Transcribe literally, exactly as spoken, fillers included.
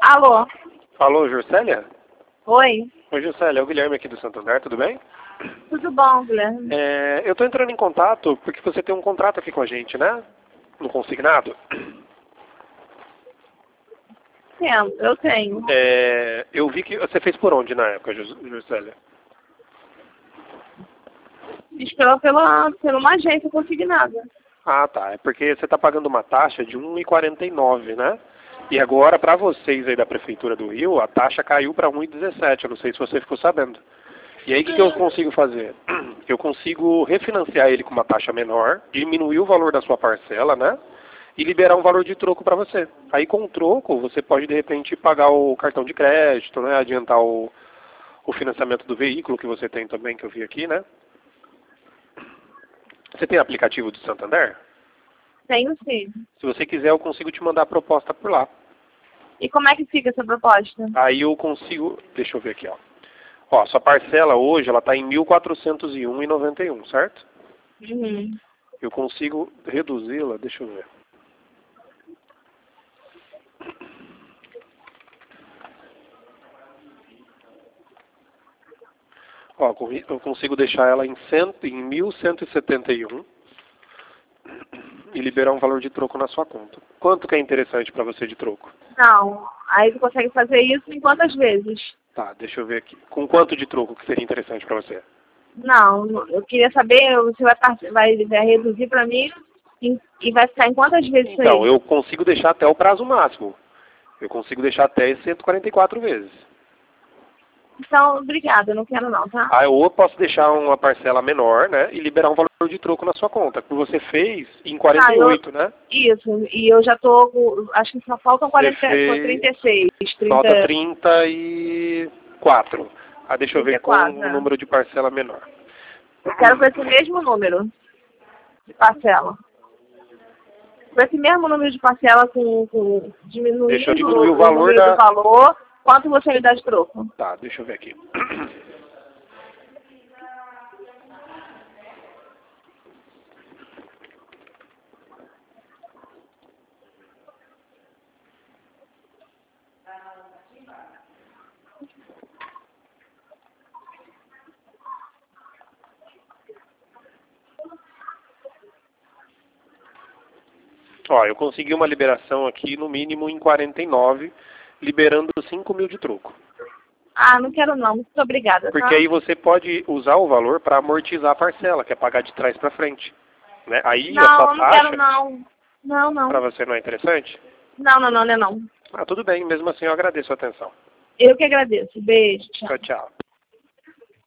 Alô? Alô, Juscelia? Oi? Oi, Juscelia, é o Guilherme aqui do Santander, tudo bem? Tudo bom, Guilherme? É, eu estou entrando em contato porque você tem um contrato aqui com a gente, né? No consignado. Tenho, eu tenho. É, eu vi que você fez por onde na época, Jus- Juscelia? Fiz pela, pela, pela uma agência consignada. Ah, tá. É porque você está pagando uma taxa de um real e quarenta e nove, né? E agora, para vocês aí da Prefeitura do Rio, a taxa caiu para um real e dezessete. Eu não sei se você ficou sabendo. E aí, o que, que eu consigo fazer? Eu consigo refinanciar ele com uma taxa menor, diminuir o valor da sua parcela, né? E liberar um valor de troco para você. Aí, com o troco, você pode, de repente, pagar o cartão de crédito, né? Adiantar o, o financiamento do veículo que você tem também, que eu vi aqui, né? Você tem aplicativo do Santander? Tenho sim. Se você quiser, eu consigo te mandar a proposta por lá. E como é que fica essa proposta? Aí eu consigo... Deixa eu ver aqui, ó. Ó, sua parcela hoje, ela está em mil quatrocentos e um reais e noventa e um, certo? Uhum. Eu consigo reduzi-la, deixa eu ver. Ó, eu consigo deixar ela em, cem, em mil cento e setenta e um e liberar um valor de troco na sua conta. Quanto que é interessante para você de troco? Não. Aí você consegue fazer isso em quantas vezes? Tá, deixa eu ver aqui. Com quanto de troco que seria interessante para você? Não, eu queria saber, você vai, part- vai, vai reduzir para mim em- e vai ficar em quantas vezes isso Então, aí? eu consigo deixar até o prazo máximo. Eu consigo deixar até cento e quarenta e quatro vezes. Então, obrigada, eu não quero não, tá? Aí ou eu posso deixar uma parcela menor, né, e liberar um valor de troco na sua conta, que você fez em quarenta Ah, e eu, oito, né? isso, e eu já tô, com- acho que só faltam Você quarenta, fez... trinta e seis, Falta trinta, trinta e quatro. Ah, deixa eu trinta ver e com quatro, o né? número de parcela menor. Eu quero com esse mesmo número de parcela. Com esse mesmo número de parcela, com, com Deixa eu diminuindo diminuir o o valor número do da... valor, quanto você me dá de troco? Tá, deixa eu ver aqui. Ó, eu consegui uma liberação aqui, no mínimo em quarenta e nove, liberando cinco mil de troco. Ah, não quero não, muito obrigada, Porque tá? aí você pode usar o valor para amortizar a parcela, que é pagar de trás para frente. Né? Aí a Não, sua eu não quero taxa, não. Não, para não. você não é interessante? Não, não, não, não, é não. Ah, tudo bem, mesmo assim eu agradeço a atenção. Eu que agradeço. Beijo, tchau. Tchau, tchau.